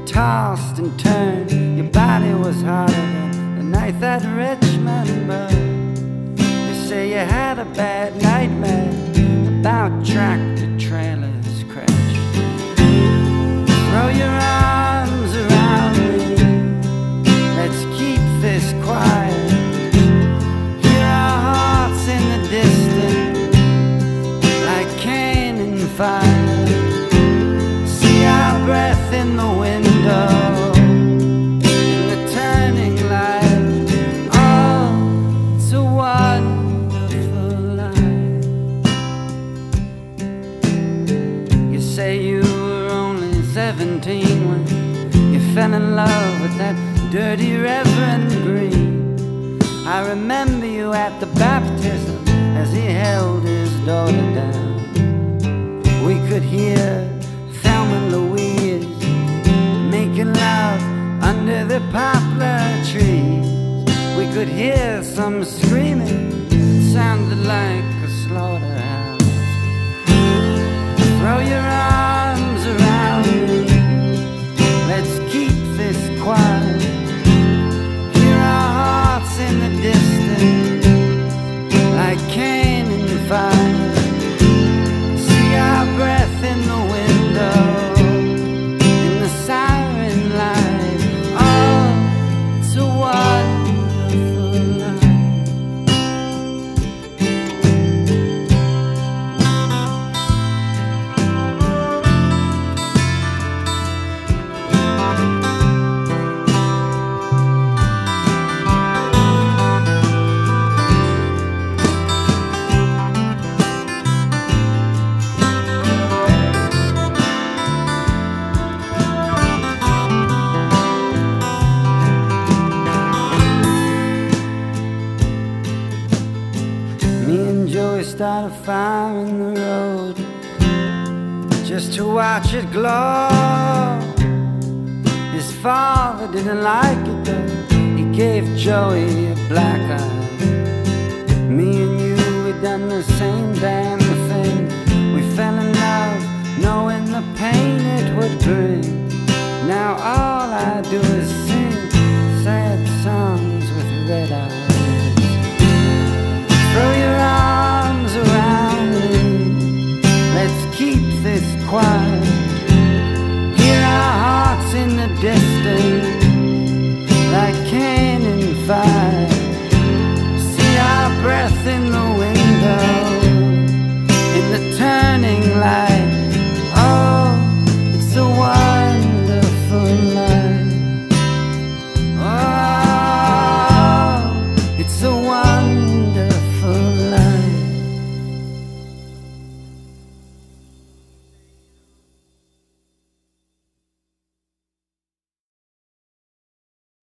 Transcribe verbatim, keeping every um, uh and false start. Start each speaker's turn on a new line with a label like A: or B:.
A: tossed and turned. Your body was harder than the night that Richmond burned. You say you had a bad nightmare about tractor trailers crash. Throw your arms around me, let's keep this quiet. Hear our hearts in the distance like cannon fire. See our breath in the window, in the turning light. Oh, it's a wonderful life. You say you were only seventeen when you fell in love with that dirty Reverend Green. I remember you at the baptism as he held his daughter down. We could hear Thelma and Louise making love under the poplar trees. We could hear some screaming, it sounded like a slaughterhouse. Throw your arms around me, let's keep this quiet. Hear our hearts in the distance like cannon fire. See our breath in the window, in the siren light. Oh, it's a wonderful life. Joey started a fire in the road just to watch it glow. His father didn't like it though, he gave Joey a black eye. Me and you, we done the same damn thing. We fell in love knowing the pain it would bring.